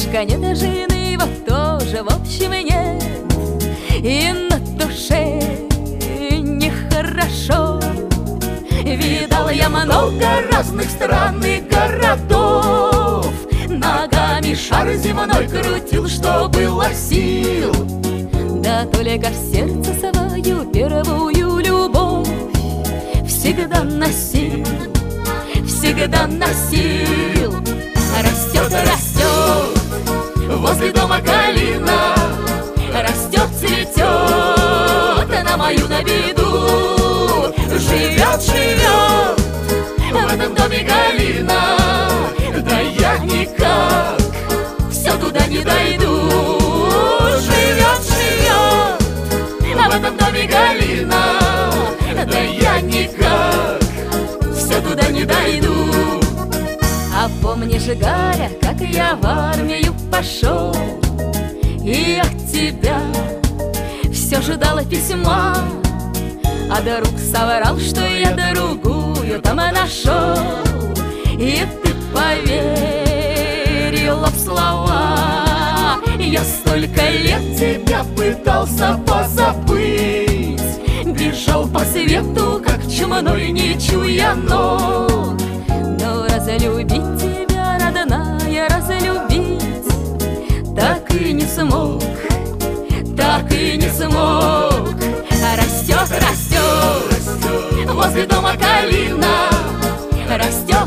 Мужика нет, а жены его тоже, в общем, нет. И на душе нехорошо. Видал я много разных стран и городов, ногами шар земной крутил, что было сил. Да только в сердце свою первую любовь всегда носил, всегда носил. Растет, растет возле дома калина, растет, цветет на мою на виду. Живет, живет в этом доме калина, да я никак все туда не дойду. Живет, живет в этом доме калина, да я никак все туда не дойду. А помнишь, Галя, как я в армию пошел, и от тебя все ждала письма, а друг соврал, что я другую там нашел. И ты поверила в слова. Я столько лет тебя пытался позабыть, бежал по свету, как чумной, не чуя ног. Но разлюбить тебя, родная, разлюбить так и не смог, так и не смог. Растет, растет возле дома калина, растет,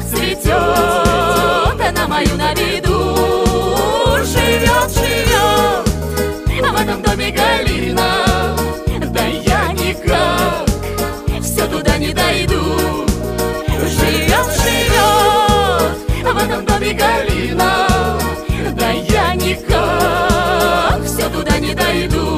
цветет на мою на виду. Живет, живет в этом доме калина, да я никак все туда не дойду. Живет, живет в этом доме калина, да я никак все туда не дойду.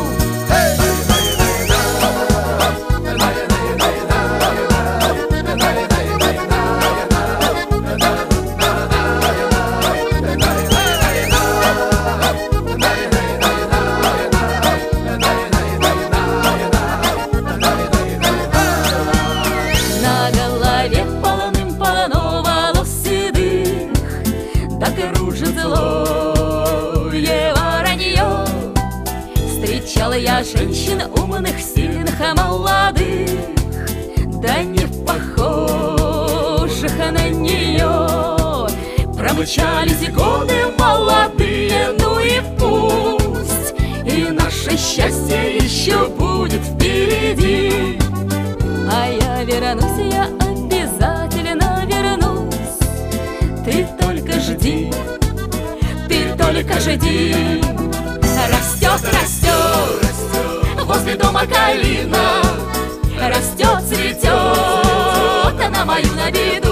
Встречала я женщин умных, сильных, молодых, да не похожих на нее. Промчались годы молодые, ну и пусть, и наше счастье еще будет впереди. А я вернусь, я обязательно вернусь. Ты только жди, ты только жди. Растет, растет возле дома калина, растет, цветет на мою на виду.